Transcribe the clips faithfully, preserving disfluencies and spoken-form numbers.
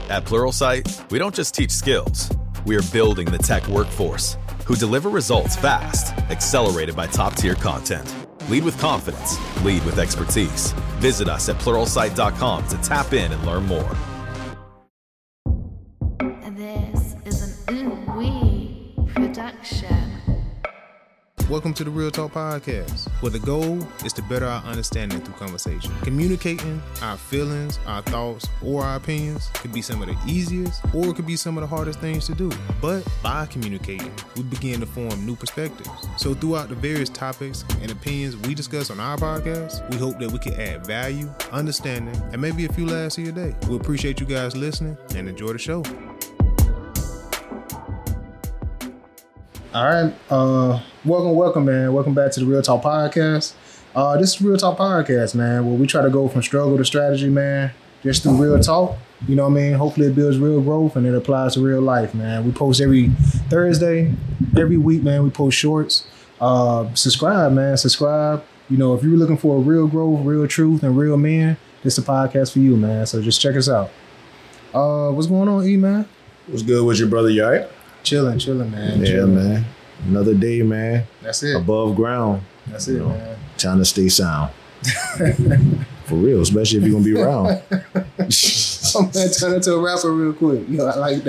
At Pluralsight, we don't just teach skills. We are building the tech workforce who deliver results fast, accelerated by top-tier content. Lead with confidence. Lead with expertise. Visit us at pluralsight dot com to tap in and learn more. This is an Ooh-Wee production. Welcome to the Real Talk Podcast, where the goal is to better our understanding through conversation. Communicating our feelings, our thoughts, or our opinions could be some of the easiest, or it could be some of the hardest things to do. But by communicating, we begin to form new perspectives. So throughout the various topics and opinions we discuss on our podcast, we hope that we can add value, understanding, and maybe a few laughs of your day. We appreciate you guys listening and enjoy the show. All right. Uh, welcome, welcome, man. Welcome back to the Real Talk Podcast. Uh, this is Real Talk Podcast, man, where we try to go from struggle to strategy, man, just through real talk. You know what I mean? Hopefully it builds real growth and it applies to real life, man. We post every Thursday, every week, man. We post shorts. Uh, subscribe, man. Subscribe. You know, if you're looking for real growth, real truth, and real men, this is a podcast for you, man. So just check us out. Uh, what's going on, E, man? What's good with your brother? You all right? Chilling, chilling, man. Yeah, chilling. man. Another day, man. That's it. Above ground. That's it, you know, man. Trying to stay sound. For real, especially if you're going to be around. I'm going to turn into a rapper real quick. You know, I like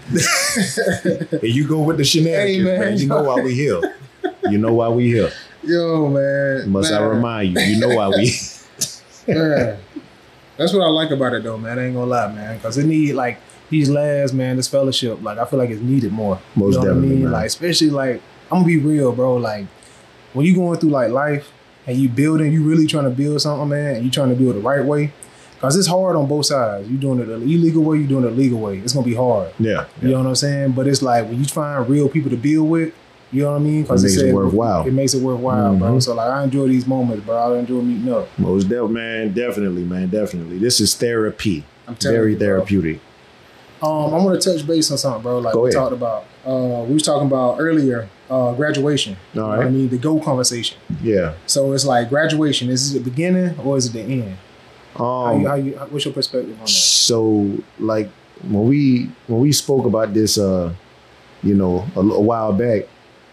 that. And you go with the shenanigans, Hey, man. man. You know why we here. You know why we here. Yo, man. Must man. I remind you, you know why we Yeah. That's what I like about it, though, man. I ain't going to lie, man. Because it need, like, these lads, man, this fellowship, like, I feel like it's needed more. Most you know definitely, what I mean? man. Like, especially, like, I'm going to be real, bro. Like, when you going through, like, life and you building, you really trying to build something, man, and you trying to do it the right way. Because it's hard on both sides. You doing it the illegal way, you doing it the legal way. It's going to be hard. Yeah. You know what I'm saying? But it's like, when you find real people to build with, you know what I mean? Because It makes it worthwhile. It makes it worthwhile, Mm-hmm. bro. So, like, I enjoy these moments, bro. I enjoy meeting up. Most definitely, man. Definitely, man. Definitely. This is therapy. I'm telling Very you, bro. therapeutic. Um, I want to touch base on something, bro. Like Go we ahead. talked about. Uh, we was talking about earlier, uh, graduation. All You know right. what I mean, the go conversation. Yeah. So it's like graduation. Is it the beginning or is it the end? How Um, you, how you, how, what's your perspective on that? So, like when we when we spoke about this, uh, you know, a, a while back,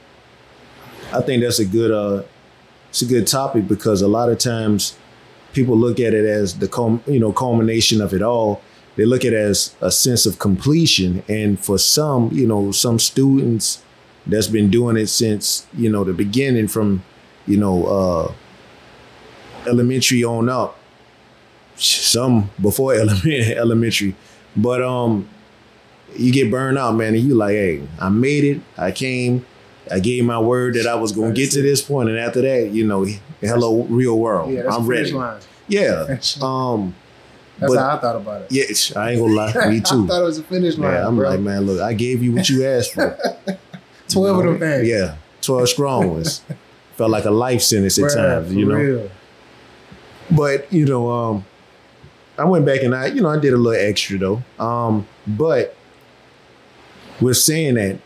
I think that's a good uh, it's a good topic because a lot of times people look at it as the com- you know culmination of it all. They look at it as a sense of completion, and for some, you know, some students that's been doing it since you know the beginning, from you know uh, elementary on up. Some before elementary, elementary, but um, you get burned out, man, and you like, hey, I made it. I came. I gave my word that I was gonna get to this point, and after that, you know, hello, real world. Yeah, that's I'm the ready. finish line. Yeah. Um, That's but how I thought about it. yeah, I ain't gonna lie, me I too. thought it was a finish line. Yeah, I'm bro. like, man, look, I gave you what you asked for. twelve of them things. Yeah, twelve strong ones. Felt like a life sentence at Bruh, times, for you know. real. But you know, um, I went back and I, you know, I did a little extra though. Um, but with saying that,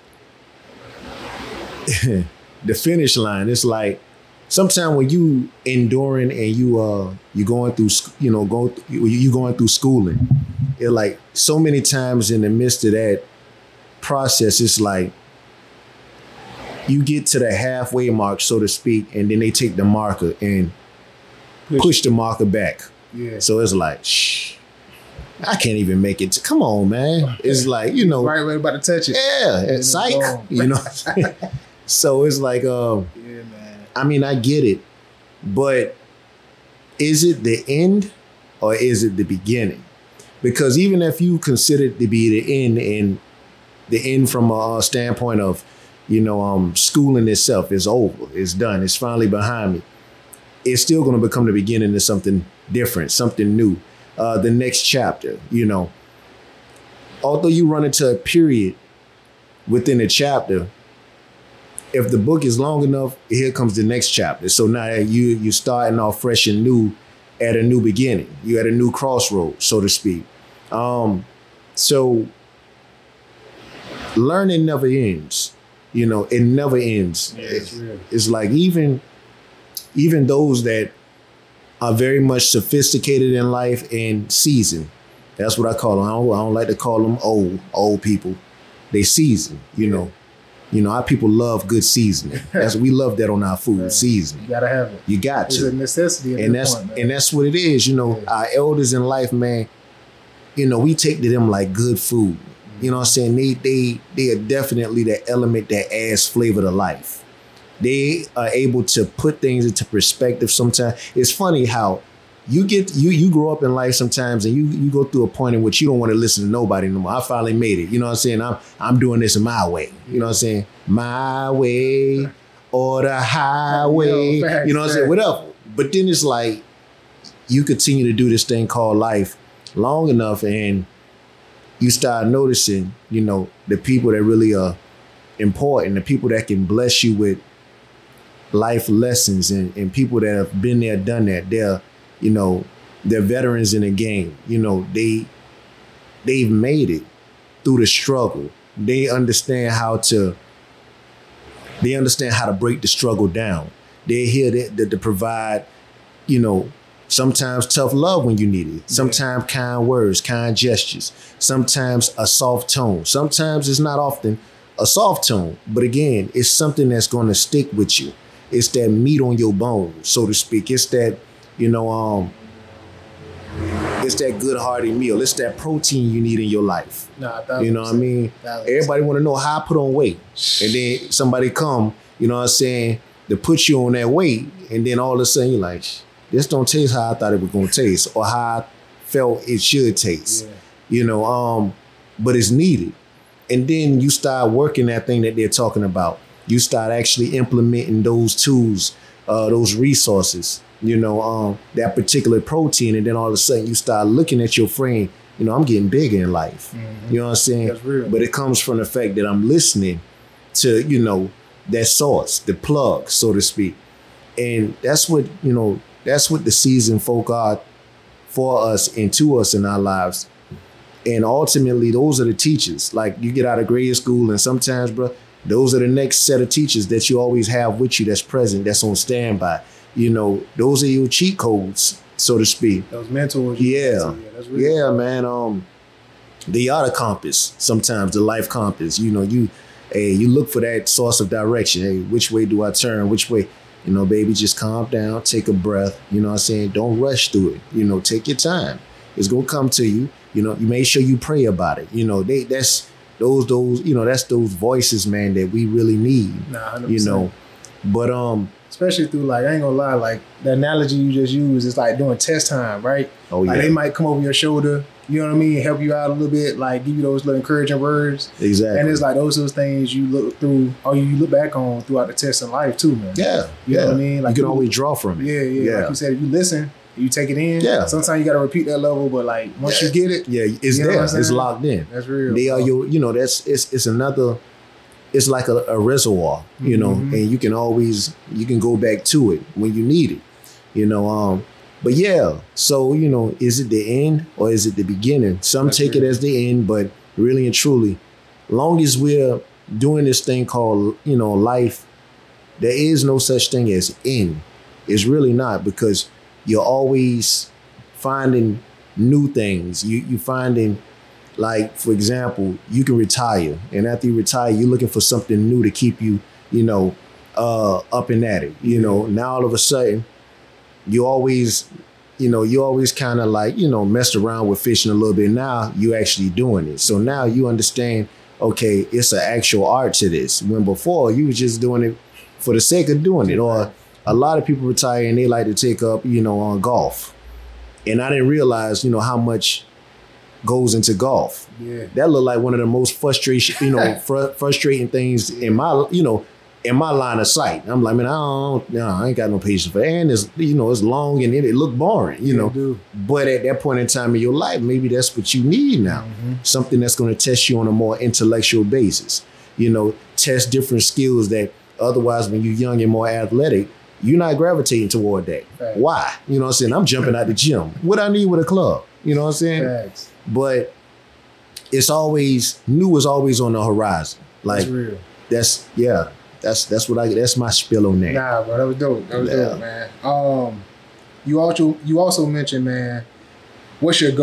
the finish line, it's like sometimes when you enduring and you uh you going through, sc- you know, going th- you you going through schooling, it like so many times in the midst of that process, it's like you get to the halfway mark, so to speak, and then they take the marker and Push. push the marker back. Yeah. So it's like, shh, I can't even make it. To, come on, man. It's like, you know, Right, right, about to touch it. yeah, it's it's psych, gone. you know. So it's like, um, Yeah, man. I mean, I get it, but is it the end or is it the beginning? Because even if you consider it to be the end, and the end from a standpoint of, you know, um, schooling itself is over, it's done, it's finally behind me, it's still going to become the beginning of something different, something new, uh, the next chapter, you know. Although you run into a period within a chapter, if the book is long enough, here comes the next chapter. So now you you're starting off fresh and new at a new beginning. You're at a new crossroad, so to speak. Um, so learning never ends. You know, it never ends. Yeah, it's real. It's like even even those that are very much sophisticated in life and seasoned, That's what I call them. I don't, I don't like to call them old, old people. They seasoned, you know. You know, our people love good seasoning. That's we love that on our food, Man, seasoning. You gotta have it. You got It's to. a necessity. At and this that's point, man. and that's what it is. You know, Yeah. our elders in life, man. You know, we take to them like good food. You know what I'm saying? They they they are definitely the element that adds flavor to life. They are able to put things into perspective. Sometimes it's funny how you get you you grow up in life sometimes, and you you go through a point in which you don't want to listen to nobody no more. I finally made it. You know what I'm saying? I'm I'm doing this in my way. You know what I'm saying? My way or the highway. Yo, facts, you know what I'm saying? facts. Whatever. But then it's like you continue to do this thing called life long enough, and you start noticing, you know, the people that really are important, the people that can bless you with life lessons, and, and people that have been there, done that. They're, you know, they're veterans in the game. You know, they they've made it through the struggle. They understand how to they understand how to break the struggle down. They're here to, to, to provide, you know, sometimes tough love when you need it. Sometimes kind words, kind gestures. Sometimes a soft tone. Sometimes it's not often a soft tone. But again, it's something that's going to stick with you. It's that meat on your bones, so to speak. It's that, you know, um, it's that good hearty meal. It's that protein you need in your life. Nah, a thousand You know what I percent. mean? Thousand Everybody want to know how I put on weight. And then somebody come, you know what I'm saying, to put you on that weight. And then all of a sudden you're like, this don't taste how I thought it was going to taste, or how I felt it should taste. Yeah. You know, um, but it's needed. And then you start working that thing that they're talking about. You start actually implementing those tools, uh, those resources, you know, um, that particular protein. And then all of a sudden you start looking at your frame, you know, I'm getting bigger in life. Mm-hmm. You know what I'm saying? That's real. But it comes from the fact that I'm listening to, you know, that source, the plug, so to speak. And that's what, you know, that's what the seasoned folk are for us and to us in our lives. And ultimately, those are the teachers. Like, you get out of grade school, and sometimes, bro, those are the next set of teachers that you always have with you, that's present, that's on standby. You know, those are your cheat codes, so to speak. Those mentors. you Yeah. got to, yeah, that's really Yeah, man. Um, they are the compass, sometimes the life compass. You know, you hey, you look for that source of direction. Hey, which way do I turn? Which way? You know, baby, just calm down, take a breath. You know what I'm saying? Don't rush through it. You know, take your time. It's gonna come to you. You know, you make sure you pray about it. You know, they that's those those, you know, that's those voices, man, that we really need. Nah, one hundred You percent. know. But um Especially through, like, I ain't gonna lie, like, the analogy you just used is like doing test time, right? oh Like, yeah. they might come over your shoulder, you know what I mean, help you out a little bit, like, give you those little encouraging words. exactly. And it's like those those things you look through, or you look back on throughout the test in life too, man. yeah. You yeah. know what I mean? Like, you can you- always draw from it. Yeah, yeah, Yeah. Like you said, if you listen, you take it in. Yeah. Sometimes you got to repeat that level, but like once you get it, Yeah, it's You know there. what I'm It's saying? locked in. that's real. They are bro. your, you know, that's it's it's another, it's like a, a reservoir, you know, Mhm. and you can always you can go back to it when you need it, you know. Um, but yeah, so you know, is it the end or is it the beginning? Some That's take real. it as the end, but really and truly, long as we're doing this thing called, you know, life, there is no such thing as end. It's really not, because you're always finding new things. You you finding, like, for example, you can retire, and after you retire, you're looking for something new to keep you, you know, uh, up and at it. You know, now all of a sudden, you always, you know, you always kind of like, you know, messed around with fishing a little bit. Now you actually doing it. So now you understand, okay, it's an actual art to this. When before you was just doing it for the sake of doing it. Or a lot of people retire and they like to take up, you know, on golf. And I didn't realize, you know, how much goes into golf. Yeah. That looked like one of the most frustration, you know, fr- frustrating things in my, you know, in my line of sight. I'm like, man, I don't, no, I ain't got no patience for it. And it's, you know, it's long and it, it look boring, you Yeah, know. dude. But at that point in time in your life, maybe that's what you need now. Mm-hmm. Something that's going to test you on a more intellectual basis. You know, test different skills that otherwise, when you're young and more athletic, you're not gravitating toward that. Facts. Why? You know what I'm saying? I'm jumping out the gym. What I need with a club? You know what I'm saying? Facts. But it's always, new is always on the horizon. Like, That's real. that's, yeah, that's that's what I, that's my spill on that. Nah, bro, that was dope. That was Yeah. dope, man. Um, you also you also mentioned, man, what's your goal?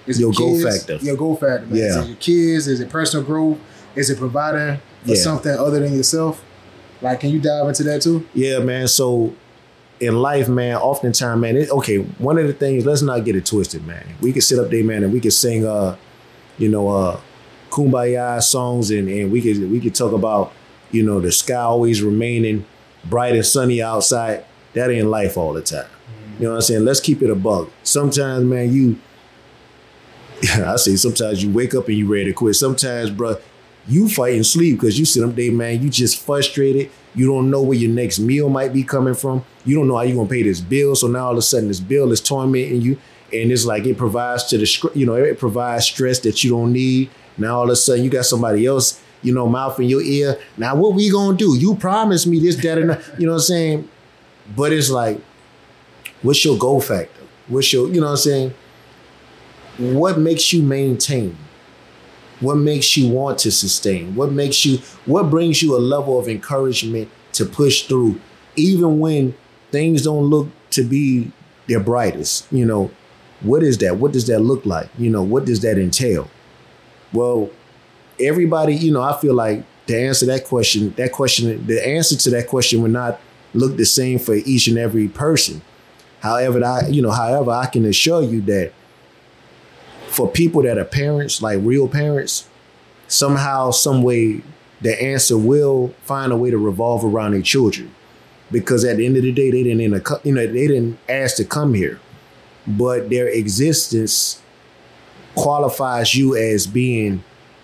Is your it go kids? factor. Your go factor, man. Yeah. Is it your kids? Is it personal growth? Is it providing for Yeah. something other than yourself? Like, can you dive into that too? Yeah, man. So in life, man, oftentimes, man, it, okay, one of the things, let's not get it twisted, man. We can sit up there, man, and we can sing, uh, you know, uh, kumbaya songs, and, and we could we could talk about, you know, the sky always remaining bright and sunny outside. That ain't life all the time. You know what I'm saying? Let's keep it a bug. Sometimes, man, you, I say sometimes you wake up and you ready to quit. Sometimes, bro, you fight and sleep because you sit up there, man, you just frustrated. You don't know where your next meal might be coming from. You don't know how you're going to pay this bill. So now all of a sudden this bill is tormenting you. And it's like it provides to the, you know, it provides stress that you don't need. Now all of a sudden you got somebody else, you know, mouth in your ear. Now what we going to do? You promised me this, that, and that. You know what I'm saying? But it's like, what's your goal factor? What's your, you know what I'm saying? What makes you maintain? What makes you want to sustain? What makes you, what brings you a level of encouragement to push through, even when things don't look to be their brightest? You know, what is that? What does that look like? You know, what does that entail? Well, everybody, you know, I feel like to answer that question, that question, the answer to that question would not look the same for each and every person. However, I, you know, however, I can assure you that for people that are parents, like real parents, somehow, some way, the answer will find a way to revolve around their children. Because at the end of the day, they didn't, you know, they didn't ask to come here, but their existence qualifies you as being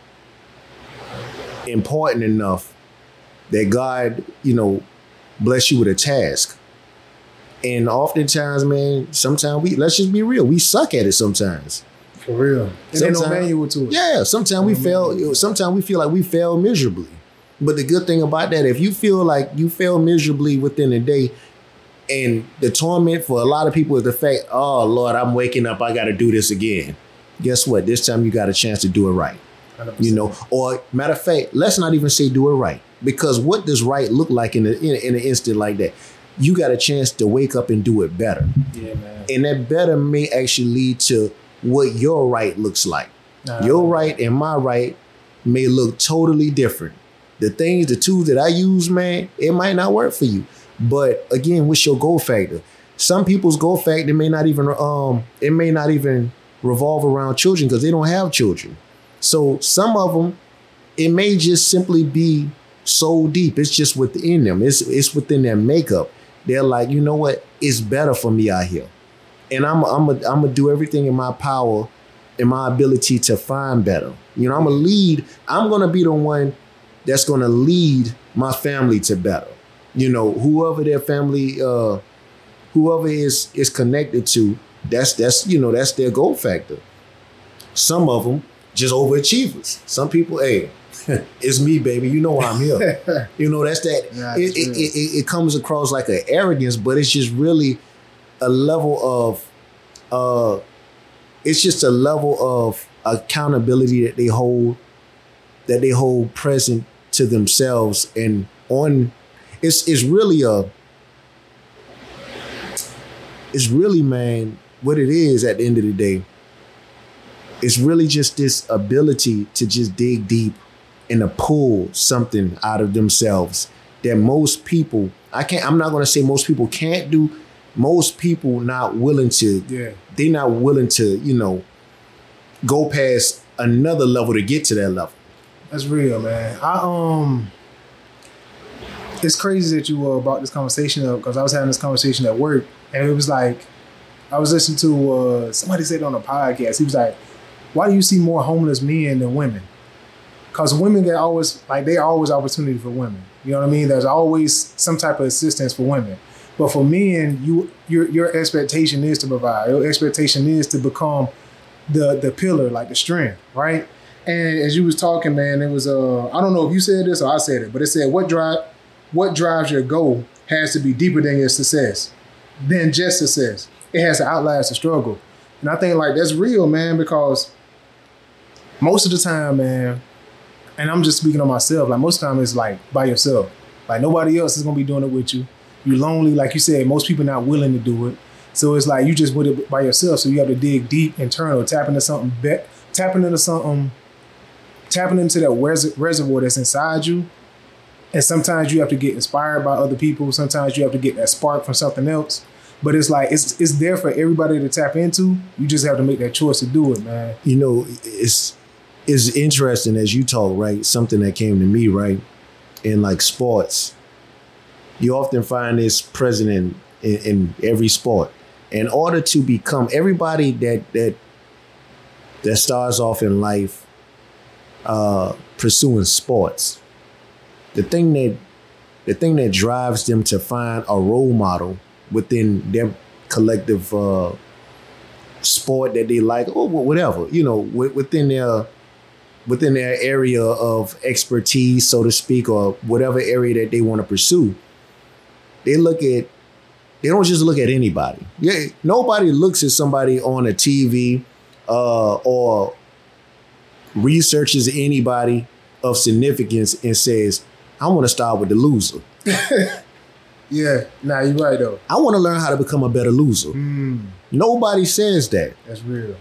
important enough that God, you know, bless you with a task. And oftentimes, man, sometimes we, let's just be real, we suck at it sometimes. For real. And there's no manual to it. Yeah, sometimes we fail, sometimes we feel like we fail miserably. But the good thing about that, if you feel like you fail miserably within a day, and the torment for a lot of people is the fact, oh, Lord, I'm waking up, I got to do this again. Guess what? This time you got a chance to do it right. one hundred percent. You know, or matter of fact, let's not even say do it right. Because what does right look like in, a, in, in an instant like that? You got a chance to wake up and do it better. Yeah, man. And that better may actually lead to what your right looks like. Nah, your right and my right may look totally different. The things, the tools that I use, man, it might not work for you. But again, what's your goal factor? Some people's goal factor may not even, um, it may not even revolve around children because they don't have children. So some of them, it may just simply be so deep. It's just within them. It's it's within their makeup. They're like, you know what? It's better for me out here. And I'm I'm a, I'm gonna do everything in my power, in my ability to find better. You know, I'm gonna lead. I'm gonna be the one that's gonna lead my family to better. You know, whoever their family, uh, whoever is is connected to, that's that's you know that's their goal factor. Some of them just overachievers. Some people, hey, it's me, baby. You know why I'm here. You know, that's that. Yeah, it, it, it, it comes across like an arrogance, but it's just really a level of, uh, it's just a level of accountability that they hold, that they hold present to themselves and on. It's it's really a, it's really, man, what it is at the end of the day. It's really just this ability to just dig deep and to pull something out of themselves that most people, I can't, I'm not going to say most people can't do. Most people not willing to, yeah. They're not willing to, you know, go past another level to get to that level. That's real, man. I, um, it's crazy that you uh, brought this conversation up because I was having this conversation at work and it was like, I was listening to, uh, somebody said on a podcast, he was like, why do you see more homeless men than women? Because women get always, like, they always opportunity for women. You know what I mean? There's always some type of assistance for women. But for men, you your your expectation is to provide. Your expectation is to become the the pillar, like the strength, right? And as you was talking, man, it was, uh, I don't know if you said this or I said it, but it said, what drive, what drives your goal has to be deeper than your success, than just success. It has to outlast the struggle. And I think, like, that's real, man, because most of the time, man, and I'm just speaking on myself, like most of the time it's like by yourself. Like nobody else is gonna be doing it with you. You're lonely, like you said, most people not willing to do it. So it's like you just with it by yourself. So you have to dig deep internal, tap into something, be- tapping into something, tapping into that res- reservoir that's inside you. And sometimes you have to get inspired by other people. Sometimes you have to get that spark from something else. But it's like it's it's there for everybody to tap into. You just have to make that choice to do it, man. You know, it's it's interesting as you talk, right? Something that came to me, right? In like sports, you often find this present in, in, in every sport. In order to become everybody that that that starts off in life uh, pursuing sports, the thing that the thing that drives them to find a role model within their collective uh, sport that they like, or whatever, you know, within their within their area of expertise, so to speak, or whatever area that they want to pursue, they look at. They don't just look at anybody. Yeah, nobody looks at somebody on a T V uh, or researches anybody of significance and says, I want to start with the loser. Yeah, nah, you're right though. I want to learn how to become a better loser. Mm. Nobody says that. That's real.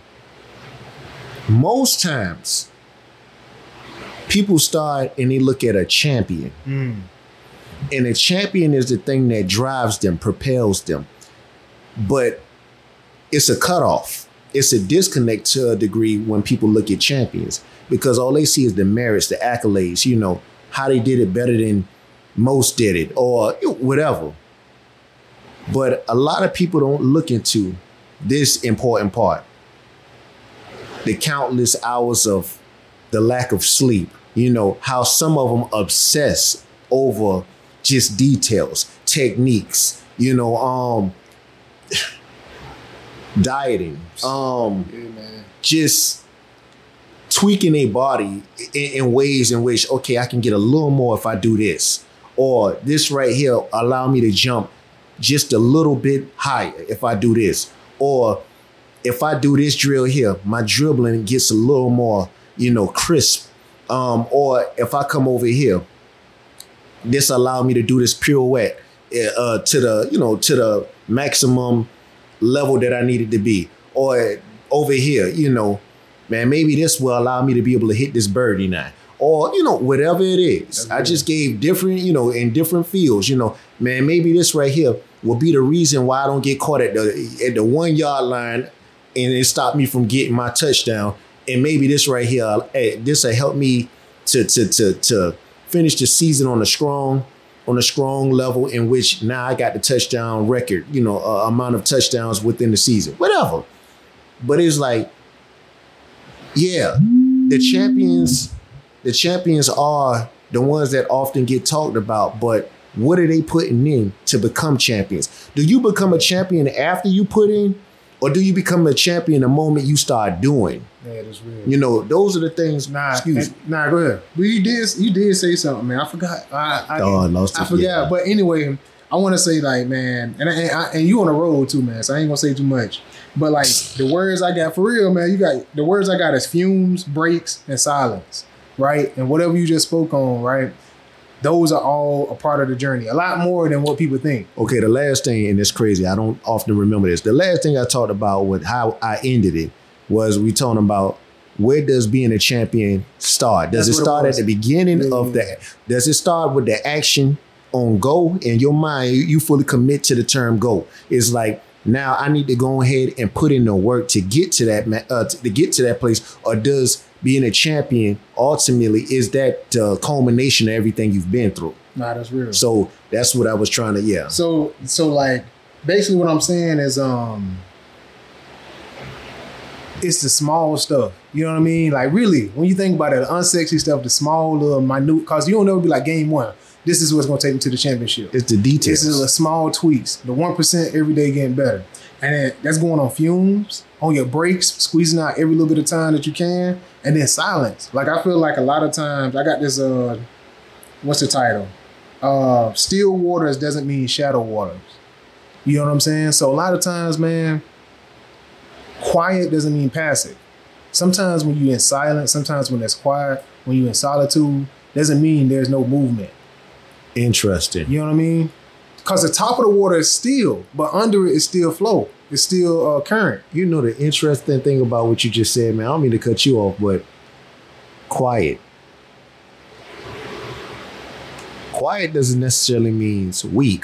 Most times, people start and they look at a champion. Mm. And a champion is the thing that drives them, propels them. But it's a cutoff. It's a disconnect to a degree when people look at champions, because all they see is the merits, the accolades, you know, how they did it better than most did it, or whatever. But a lot of people don't look into this important part. The countless hours of the lack of sleep, you know, how some of them obsess over just details, techniques, you know, um, dieting, um, yeah, just tweaking a body in, in ways in which, okay, I can get a little more if I do this, or this right here allow me to jump just a little bit higher if I do this, or if I do this drill here, my dribbling gets a little more, you know, crisp, um, or if I come over here, this allowed me to do this pirouette uh, to the, you know, to the maximum level that I needed to be. Or over here, you know, man, maybe this will allow me to be able to hit this birdie now. Or, you know, whatever it is. I just gave different, you know, in different fields, you know, man, maybe this right here will be the reason why I don't get caught at the at the one yard line and it stopped me from getting my touchdown. And maybe this right here, hey, this will help me to to to to finish the season on a strong, on a strong level in which now I got the touchdown record, you know, uh, amount of touchdowns within the season, whatever. But it's like, yeah, the champions, the champions are the ones that often get talked about, but what are they putting in to become champions? Do you become a champion after you put in, or do you become a champion the moment you start doing? Yeah, that's real. You know, those are the things. Nah, excuse and, nah, go ahead. But you did, you did say something, man. I forgot. I, I, oh, I lost it. I forgot. Yeah. But anyway, I want to say, like, man, and I, and, I, and you on the road too, man. So I ain't gonna say too much. But like the words I got for real, man. You got the words I got is fumes, breaks, and silence, right? And whatever you just spoke on, right? Those are all a part of the journey. A lot more than what people think. Okay, the last thing, and it's crazy, I don't often remember this. The last thing I talked about with how I ended it was we talking about where does being a champion start? Does That's it what start it at was. the beginning Yeah, of yeah. the, does it start with the action on go in your mind? You, you fully commit to the term go. It's like, now I need to go ahead and put in the work to get to that, ma- uh, to, to get to that place, or does being a champion ultimately is that uh, culmination of everything you've been through? Nah, that's real. So that's what I was trying to, yeah. So so like basically what I'm saying is um it's the small stuff. You know what I mean? Like really, when you think about it, the unsexy stuff, the small little minute, cause you don't never be like game one. This is what's gonna take me to the championship. It's the details. This is the small tweaks. The one percent every day getting better. And then that's going on fumes, on your brakes, squeezing out every little bit of time that you can, and then silence. Like I feel like a lot of times I got this uh what's the title? Uh, still waters doesn't mean shadow waters. You know what I'm saying? So a lot of times, man, quiet doesn't mean passive. Sometimes when you're in silence, sometimes when it's quiet, when you're in solitude, doesn't mean there's no movement. Interesting. You know what I mean? Because the top of the water is still, but under it is still flow. is still uh, current. You know the interesting thing about what you just said, man. I don't mean to cut you off, but quiet. Quiet doesn't necessarily mean weak.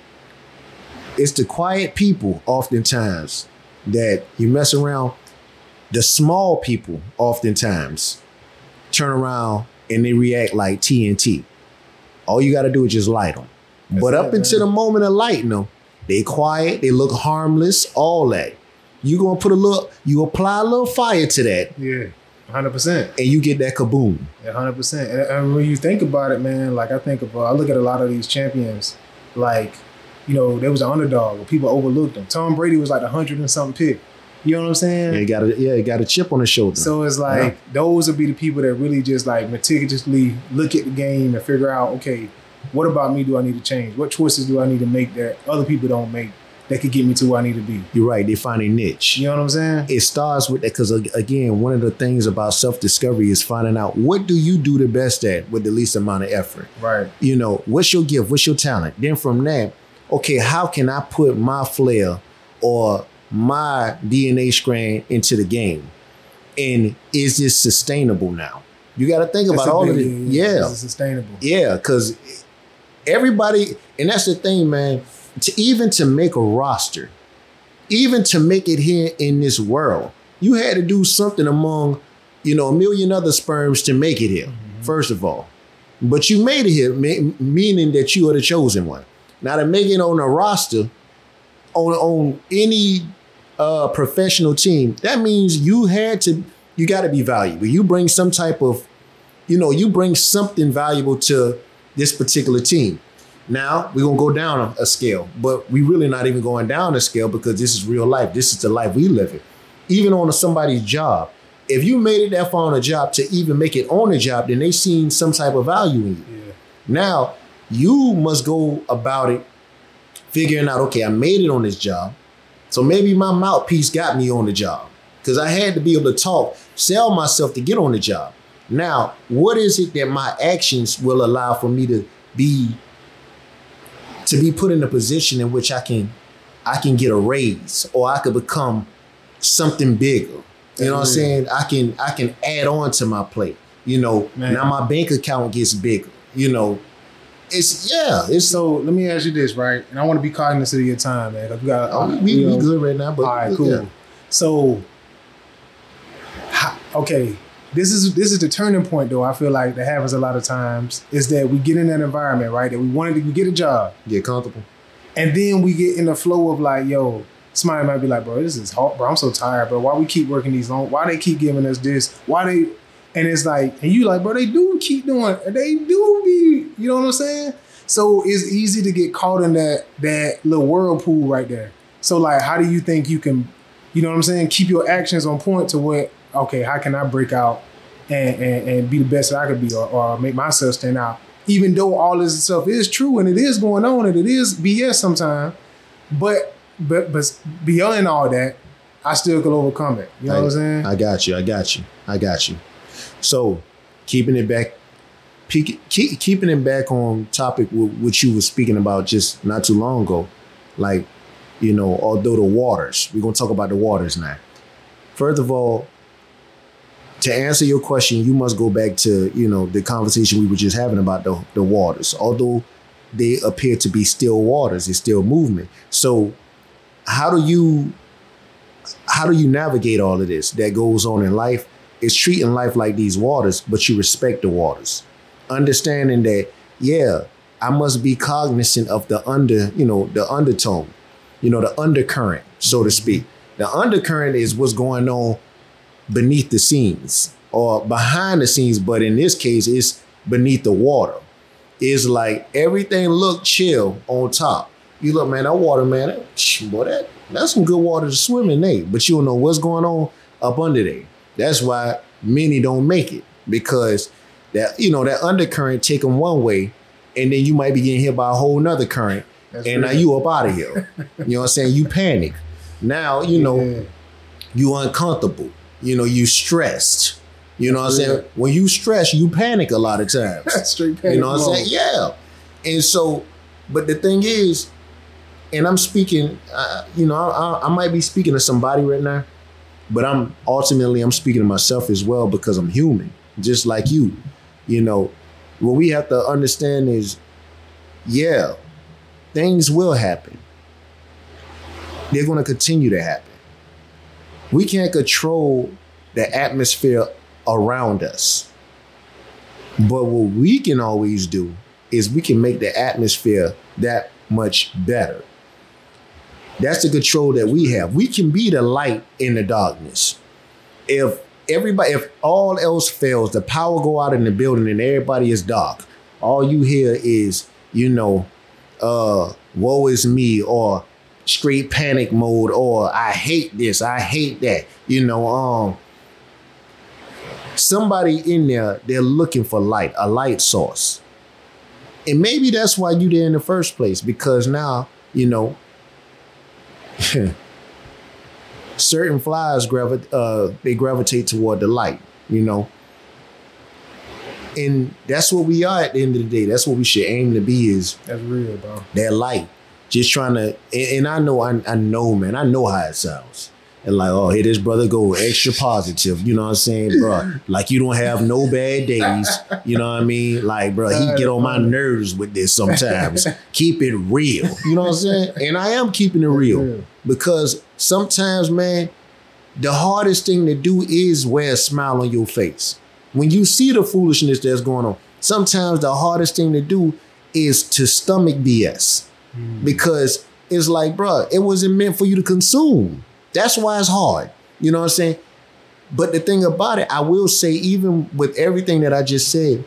It's the quiet people oftentimes that you mess around. The small people oftentimes turn around and they react like T N T. All you got to do is just light them. That's but up it, until man. the moment of lighting them, they quiet, they look harmless, all that. You gonna put a little, you apply a little fire to that. Yeah, one hundred percent. And you get that kaboom. Yeah, one hundred percent. And, and when you think about it, man, like I think of, uh, I look at a lot of these champions, like, you know, there was an underdog, people overlooked them. Tom Brady was like a hundred and something pick. You know what I'm saying? Yeah, got a, yeah, got a chip on his shoulder. So it's like, yeah. those would be the people that really just like meticulously look at the game and figure out, okay, what about me do I need to change? What choices do I need to make that other people don't make that could get me to where I need to be? You're right. They find a niche. You know what I'm saying? It starts with that because, again, one of the things about self-discovery is finding out what do you do the best at with the least amount of effort. Right. You know, what's your gift? What's your talent? Then from that, okay, how can I put my flair or my D N A strand into the game? And is this sustainable now? You got to think that's about all big, of it. Yeah. Yeah. Is it sustainable? Yeah, because everybody, and that's the thing, man, to even to make a roster, even to make it here in this world, you had to do something among, you know, a million other sperms to make it here, mm-hmm. first of all. But you made it here, ma- meaning that you are the chosen one. Now, to make it on a roster, on, on any uh, professional team, that means you had to, you got to be valuable. You bring some type of, you know, you bring something valuable to this particular team. Now, we're going to go down a, a scale, but we really not even going down a scale because this is real life. This is the life we live in. Even on a, somebody's job, if you made it that far on a job to even make it on a job, then they seen some type of value in you. Yeah. Now, you must go about it figuring out, okay, I made it on this job. So maybe my mouthpiece got me on the job because I had to be able to talk, sell myself to get on the job. Now, what is it that my actions will allow for me to be to be put in a position in which I can I can get a raise or I could become something bigger. You know what I'm saying? I can I can add on to my plate. You know, Man. Now my bank account gets bigger. You know, it's yeah. It's so. Let me ask you this, right? And I want to be cognizant of your time, man. Cause we got oh, we, we know, good right now, but all right, cool. Yeah. So, okay. This is this is the turning point, though. I feel like that happens a lot of times is that we get in that environment, right? That we wanted to we get a job, get comfortable, and then we get in the flow of like, yo, somebody might be like, bro, this is hard, bro. I'm so tired, bro. Why we keep working these long? Why they keep giving us this? Why they? And it's like, and you like, bro, they do keep doing. They do be, you know what I'm saying? So it's easy to get caught in that that little whirlpool right there. So like, how do you think you can, you know what I'm saying? Keep your actions on point to what. Okay, how can I break out and, and, and be the best that I could be or, or make myself stand out? Even though all this stuff is true and it is going on and it is B S sometimes, but but but beyond all that, I still could overcome it. You know I, what I'm saying? I got you. I got you. I got you. So keeping it back, keep, keeping it back on topic with what you were speaking about just not too long ago, like, you know, although the waters, we're going to talk about the waters now. First of all, to answer your question, you must go back to, you know, the conversation we were just having about the, the waters. Although they appear to be still waters, it's still movement. So how do you how do you navigate all of this that goes on in life? It's treating life like these waters, but you respect the waters. Understanding that, yeah, I must be cognizant of the under, you know, the undertone, you know, the undercurrent, so to speak. The undercurrent is what's going on beneath the scenes or behind the scenes, but in this case, it's beneath the water. It's like everything look chill on top. You look, man, that water, man, that, boy, that, that's some good water to swim in there, but you don't know what's going on up under there. That's why many don't make it, because that, you know, that undercurrent take them one way, and then you might be getting hit by a whole nother current, that's and real. Now you up out of here. You know what I'm saying? You panic. Now, you know, yeah. you uncomfortable. You know, you stressed. You know what I'm saying? When you stress, you panic a lot of times. Straight panic. You know what I'm saying? Yeah. And so, but the thing is, and I'm speaking, uh, you know, I, I might be speaking to somebody right now, but I'm ultimately I'm speaking to myself as well because I'm human, just like you. You know, what we have to understand is, yeah, things will happen. They're going to continue to happen. We can't control the atmosphere around us. But what we can always do is we can make the atmosphere that much better. That's the control that we have. We can be the light in the darkness. If everybody, if all else fails, the power go out in the building and everybody is dark, all you hear is, you know, uh, woe is me, or straight panic mode, or I hate this, I hate that. You know, um, somebody in there, they're looking for light, a light source. And maybe that's why you there in the first place, because now, you know, certain flies gravi- uh, they gravitate toward the light, you know. And that's what we are at the end of the day. That's what we should aim to be, is That's real, bro. that light. Just trying to, and, and I know, I, I know, man, I know how it sounds. And like, oh, here this brother go extra positive. You know what I'm saying, bro? Like you don't have no bad days. You know what I mean? Like, bro, he get on my nerves with this sometimes. Keep it real. You know what I'm saying? And I am keeping it real because sometimes, man, the hardest thing to do is wear a smile on your face. When you see the foolishness that's going on, sometimes the hardest thing to do is to stomach B S. Mm. Because it's like, bro, it wasn't meant for you to consume. That's why it's hard. You know what I'm saying? But the thing about it, I will say, even with everything that I just said,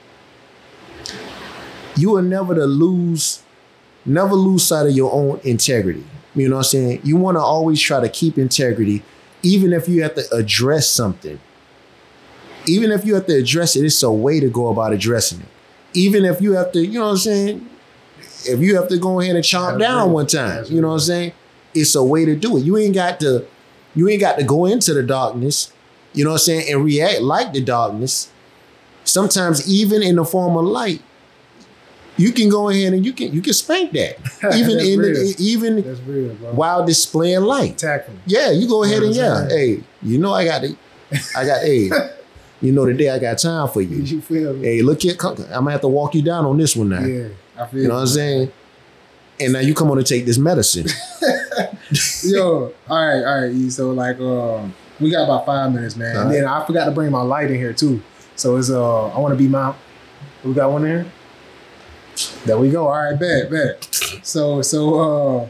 you are never to lose, never lose sight of your own integrity. You know what I'm saying? You want to always try to keep integrity, even if you have to address something. Even if you have to address it, it's a way to go about addressing it. Even if you have to, you know what I'm saying? If you have to go ahead and chomp down one time, you know what I'm saying? It's a way to do it. You ain't got to, you ain't got to go into the darkness, you know what I'm saying, and react like the darkness. Sometimes even in the form of light, you can go ahead and you can you can spank that. Even in the, even That's real, bro. while displaying light. Tackling. Yeah, you go ahead You and know what yeah. I'm saying? Hey, you know I got the, I got hey, you know today I got time for you. You feel me? Hey, look here, I'm gonna have to walk you down on this one now. Yeah, I feel You know what I'm saying? And now you come on to take this medicine. Yo, all right, all right. E. So like, um, we got about five minutes, man. All And right. then I forgot to bring my light in here too. So it's uh, I want to be my. We got one in here. There we go. All right, bet, bet. So so uh,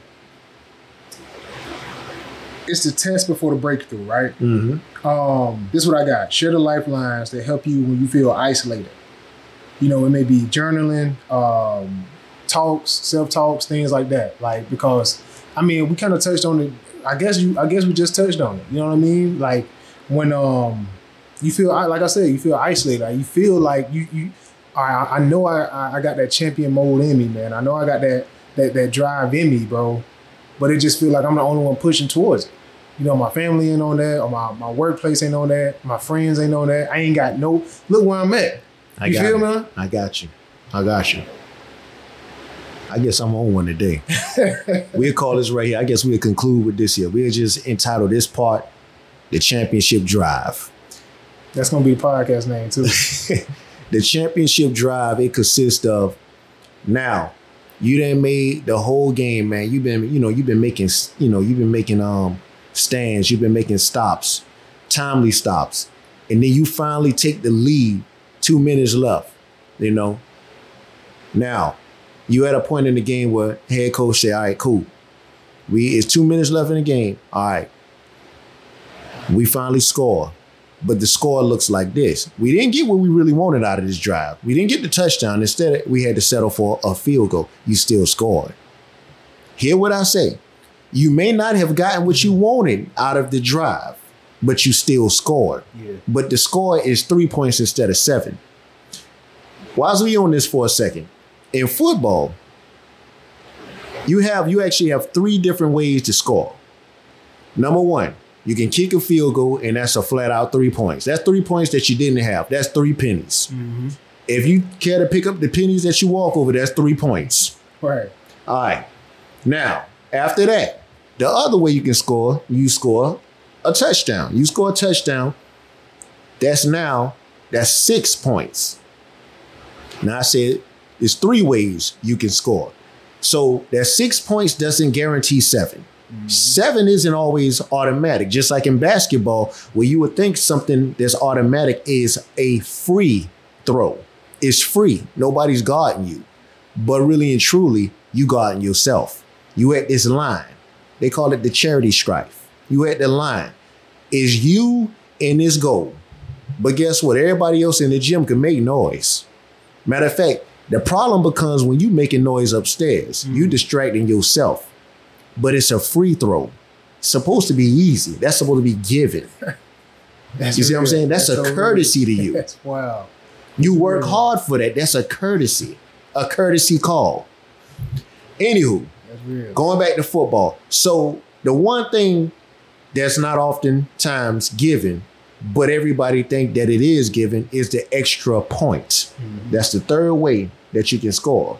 it's the test before the breakthrough, right? Mm-hmm. Um, this is what I got. Share the lifelines that help you when you feel isolated. You know, it may be journaling, um, talks, self-talks, things like that. Like, because I mean, we kind of touched on it. I guess you I guess we just touched on it. You know what I mean? Like when um you feel like I said, you feel isolated. Like you feel like you you I I know I I got that champion mode in me, man. I know I got that that that drive in me, bro. But it just feel like I'm the only one pushing towards it. You know, my family ain't on that, or my, my workplace ain't on that, my friends ain't on that. I ain't got no, look where I'm at. I You got feel it. me? I got you. I got you. I guess I'm on one today. We'll call this right here. I guess we'll conclude with this here. We'll just entitle this part, The Championship Drive. That's gonna be the podcast name too. The championship drive, it consists of, now, you done made the whole game, man. You've been, you know, you've been making, you know, you've been making um stands, you've been making stops, timely stops. And then you finally take the lead, two minutes left, you know. Now, you at a point in the game where head coach say, all right, cool. We it's two minutes left in the game. All right. We finally score. But the score looks like this. We didn't get what we really wanted out of this drive. We didn't get the touchdown. Instead, we had to settle for a field goal. You still scored. Hear what I say. You may not have gotten what you wanted out of the drive, but you still scored. Yeah. But the score is three points instead of seven. Whilst we on this for a second, in football, you have you actually have three different ways to score. Number one, you can kick a field goal, and that's a flat out three points. That's three points that you didn't have. That's three pennies. Mm-hmm. If you care to pick up the pennies that you walk over, that's three points. Right. All right. Now, after that, the other way you can score, you score a touchdown. You score a touchdown, that's now, that's six points. Now I said there's three ways you can score. So that six points doesn't guarantee seven. Mm-hmm. Seven isn't always automatic. Just like in basketball, where you would think something that's automatic is a free throw. It's free. Nobody's guarding you. But really and truly, you guarding yourself. You at this line. They call it the charity strife. You at the line. It's you and this goal. But guess what? Everybody else in the gym can make noise. Matter of fact, the problem becomes when you making noise upstairs. Mm-hmm. You distracting yourself. But it's a free throw. It's supposed to be easy. That's supposed to be given. That's you see real. what I'm saying? That's, That's a so courtesy real. to you. That's wow. You work real. hard for that. That's a courtesy. A courtesy call. Anywho, that's real. Going back to football. So the one thing that's not oftentimes given, but everybody think that it is given, is the extra point. Mm-hmm. That's the third way that you can score.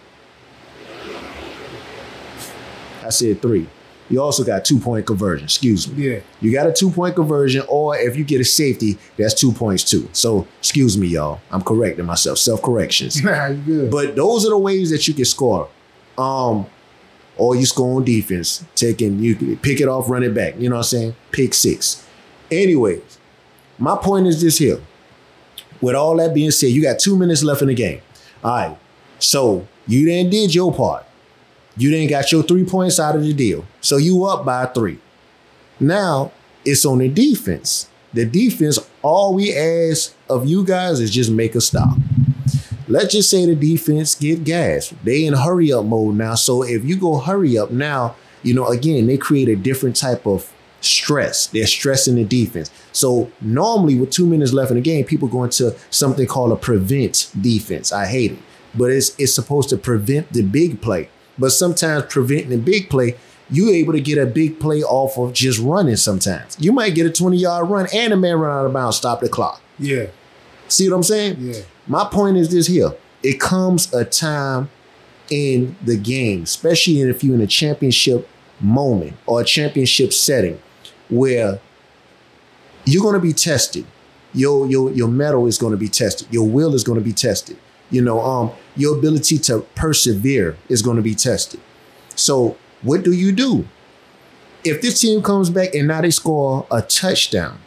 I said three. You also got two-point conversion. Excuse me. Yeah. You got a two-point conversion, or if you get a safety, that's two points too. So excuse me, y'all. I'm correcting myself. Self-corrections. Nah, you good. But those are the ways that you can score. Um, or you score on defense, taking you pick it off, run it back. You know what I'm saying? Pick six. Anyways, my point is this here. With all that being said, you got two minutes left in the game. All right. So you then did your part. You then got your three points out of the deal. So you up by three. Now it's on the defense. The defense, all we ask of you guys is just make a stop. Let's just say the defense get gas. They in hurry up mode now. So if you go hurry up now, you know, again, they create a different type of stress. They're stressing the defense. So normally with two minutes left in the game, people go into something called a prevent defense. I hate it, but it's it's supposed to prevent the big play. But sometimes preventing the big play, you're able to get a big play off of just running sometimes. You might get a twenty-yard run and a man run out of bounds, stop the clock. Yeah. See what I'm saying? Yeah. My point is this here. It comes a time in the game, especially if you're in a championship moment or a championship setting, where you're going to be tested. Your, your, your mettle is going to be tested. Your will is going to be tested. You know, um, your ability to persevere is going to be tested. So what do you do? If this team comes back and now they score a touchdown,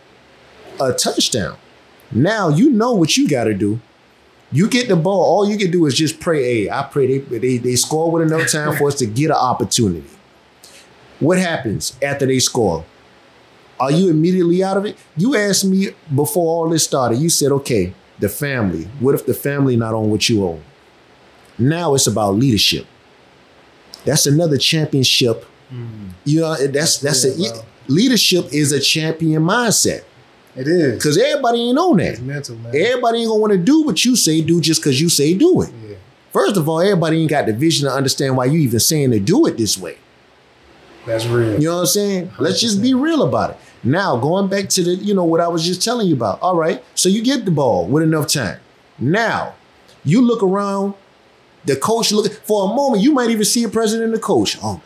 a touchdown, now you know what you got to do. You get the ball. All you can do is just pray. Hey, I pray they, they, they score with enough time for us to get an opportunity. What happens after they score? Are you immediately out of it? You asked me before all this started. You said, okay, the family. What if the family not on what you own? Now it's about leadership. That's another championship. Mm. You know, that's that's yeah, a leadership is a champion mindset. It is. Because everybody ain't on that. It's mental, man. Everybody ain't gonna want to do what you say do just because you say do it. Yeah. First of all, everybody ain't got the vision to understand why you even saying to do it this way. That's real. You know what I'm saying? one hundred percent. Let's just be real about it. Now, going back to the, you know, what I was just telling you about. All right, so you get the ball with enough time. Now, you look around, the coach look, for a moment, you might even see a president and the coach. Oh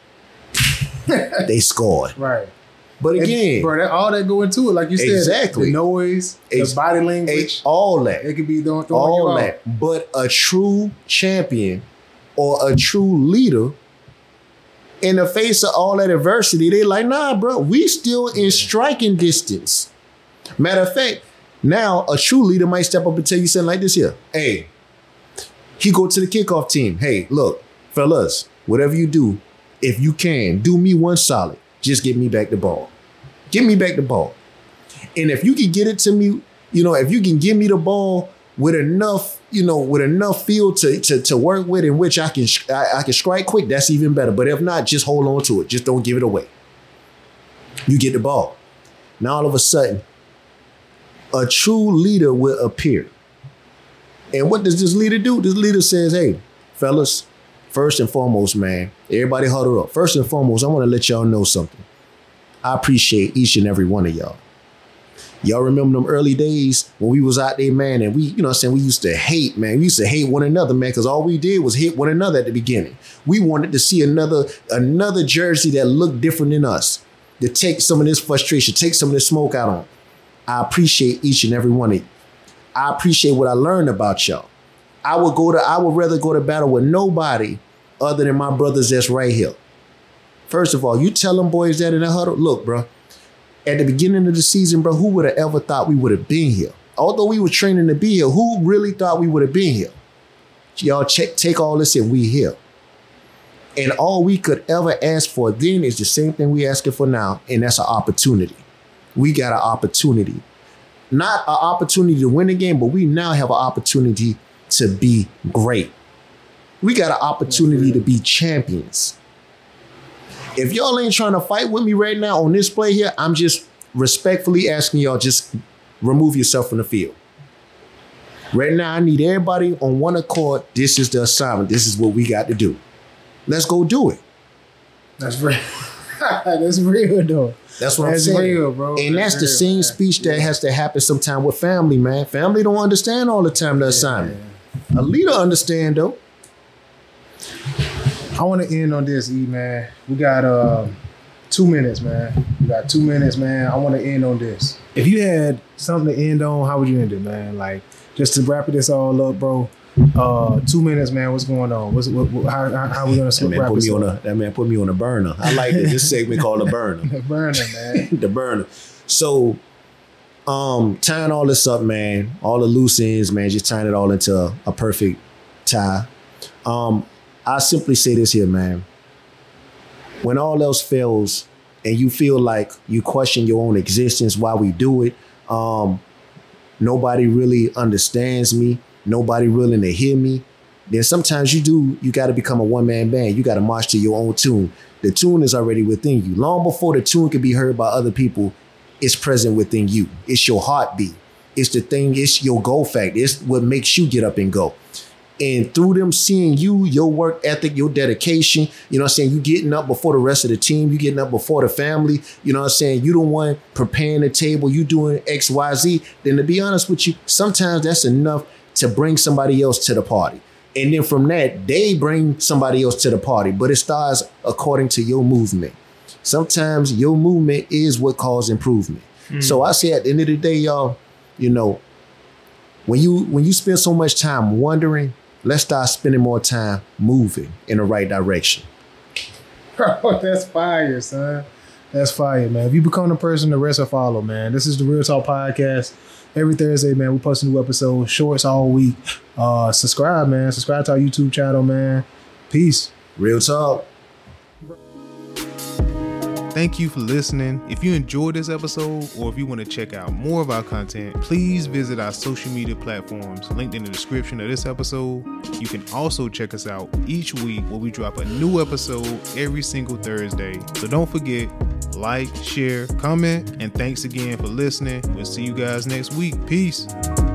my God. They scored. Right. But again, it, bro, that, all that go into it, like you said, exactly. The noise, Ex- the body language, all that. It could be throwing all you that. out. But a true champion or a true leader, in the face of all that adversity, they like, nah, bro, we still in striking distance. Matter of fact, now a true leader might step up and tell you something like this here. Hey, he go to the kickoff team. Hey, look, fellas, whatever you do, if you can, do me one solid. Just get me back the ball. Give me back the ball. And if you can get it to me, you know, if you can give me the ball with enough, you know, with enough field to to, to work with in which I can I, I can strike quick, that's even better. But if not, just hold on to it. Just don't give it away. You get the ball. Now all of a sudden, a true leader will appear. And what does this leader do? This leader says, hey, fellas, first and foremost, man, everybody huddle up. First and foremost, I want to let y'all know something. I appreciate each and every one of y'all. Y'all remember them early days when we was out there, man, and we, you know what I'm saying, we used to hate, man. We used to hate one another, man, because all we did was hit one another at the beginning. We wanted to see another another jersey that looked different than us, to take some of this frustration, take some of this smoke out on. I appreciate each and every one of you. I appreciate what I learned about y'all. I would go to, I would rather go to battle with nobody other than my brothers that's right here. First of all, you tell them boys that in the huddle, look, bro, at the beginning of the season, bro, who would have ever thought we would have been here? Although we were training to be here, who really thought we would have been here? Y'all check, take all this and we here. And all we could ever ask for then is the same thing we asking for now, and that's an opportunity. We got an opportunity. Not an opportunity to win the game, but we now have an opportunity to be great. We got an opportunity to be champions. If y'all ain't trying to fight with me right now on this play here, I'm just respectfully asking y'all, just remove yourself from the field. Right now, I need everybody on one accord. This is the assignment. This is what we got to do. Let's go do it. That's real. That's real, though. That's what that's I'm saying. Real, bro. And that's, that's the real, same man. speech that has to happen sometime with family, man. Family don't understand all the time the yeah, assignment. Man. A leader understand, though. I want to end on this, E, man. We got uh, two minutes, man. We got two minutes, man. I want to end on this. If you had something to end on, how would you end it, man? Like, just to wrap this all up, bro. Uh, two minutes, man. What's going on? What's what, what, how, how how we gonna that man wrap put this me up? on a, that man put me on a burner. I like it. This segment called the burner. The burner, man. The burner. So, um, tying all this up, man. All the loose ends, man. Just tying it all into a, a perfect tie. Um, I simply say this here, man. When all else fails, and you feel like you question your own existence, why we do it. Um, nobody really understands me. Nobody willing to hear me, then sometimes you do, you got to become a one-man band. You got to march to your own tune. The tune is already within you. Long before the tune can be heard by other people, it's present within you. It's your heartbeat. It's the thing, it's your go factor. It's what makes you get up and go. And through them seeing you, your work ethic, your dedication, you know what I'm saying? You getting up before the rest of the team, you getting up before the family, you know what I'm saying? You the one preparing the table, you doing X, Y, Z. Then to be honest with you, sometimes that's enough to bring somebody else to the party. And then from that, they bring somebody else to the party, but it starts according to your movement. Sometimes your movement is what causes improvement. Mm. So I say at the end of the day, y'all, you know, when you when you spend so much time wondering, let's start spending more time moving in the right direction. Bro, that's fire, son. That's fire, man. If you become the person, the rest will follow, man. This is the Real Talk Podcast. Every Thursday, man, we post a new episode, shorts all week. Uh, subscribe, man. Subscribe to our YouTube channel, man. Peace. Real talk. Thank you for listening. If you enjoyed this episode or if you want to check out more of our content, please visit our social media platforms linked in the description of this episode. You can also check us out each week where we drop a new episode every single Thursday. So don't forget, like, share, comment, and thanks again for listening. We'll see you guys next week. Peace.